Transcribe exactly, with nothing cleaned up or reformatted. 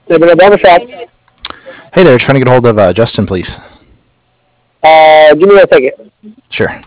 Living a barbershop. Hey there, trying to get a hold of uh, Justin, please. Uh, give me one second. Sure.